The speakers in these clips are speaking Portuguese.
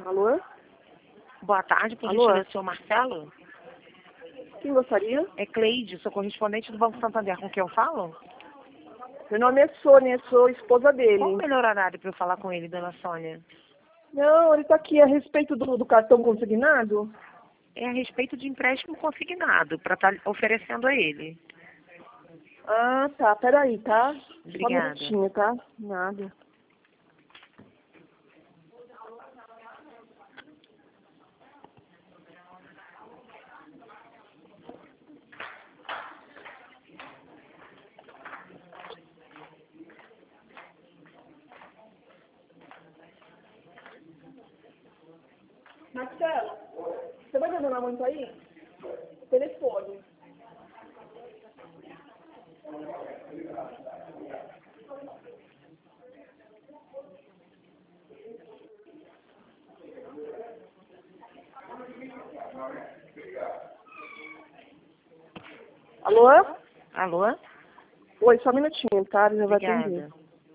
Alô? Boa tarde, por Alô? gentileza, senhor Marcelo? Quem gostaria? É Cleide, sou correspondente do Banco Santander, com quem eu falo? Meu nome é Sônia, sou esposa Qual dele. o melhor horário para eu falar com ele, dona Sônia? Não, ele está aqui a respeito do cartão consignado. É a respeito de empréstimo consignado, para estar oferecendo a ele. Ah, tá. Peraí, tá? Só um Obrigada. minutinho, tá? Nada. Marcela, você vai demorar muito aí? Telefone. Alô? Alô? Oi, só um minutinho, tá? Ele já vai Obrigada. atender.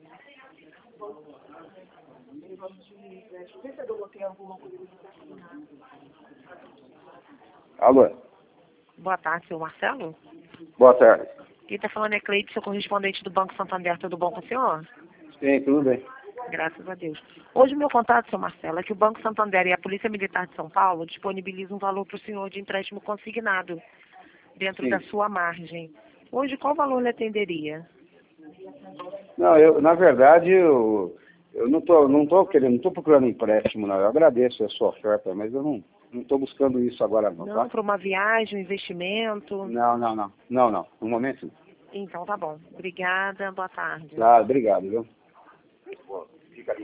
Alô, Boa tarde, senhor Marcelo? boa tarde. Quem está falando é Cleide, sou correspondente do Banco Santander, tudo bom com o senhor? Sim, tudo bem. Graças a Deus. Hoje o meu contato, senhor Marcelo, é que o Banco Santander e a Polícia Militar de São Paulo disponibilizam um valor para o senhor de empréstimo consignado dentro Sim. da sua margem. Hoje, qual valor lhe atenderia? Não, na verdade, eu não tô querendo, não estou procurando empréstimo, não. Eu agradeço a sua oferta, mas eu não estou buscando isso agora, não, Não, tá? para uma viagem, um investimento? Não. No momento, não. Então tá bom. Obrigada, boa tarde. Tá, obrigado, viu?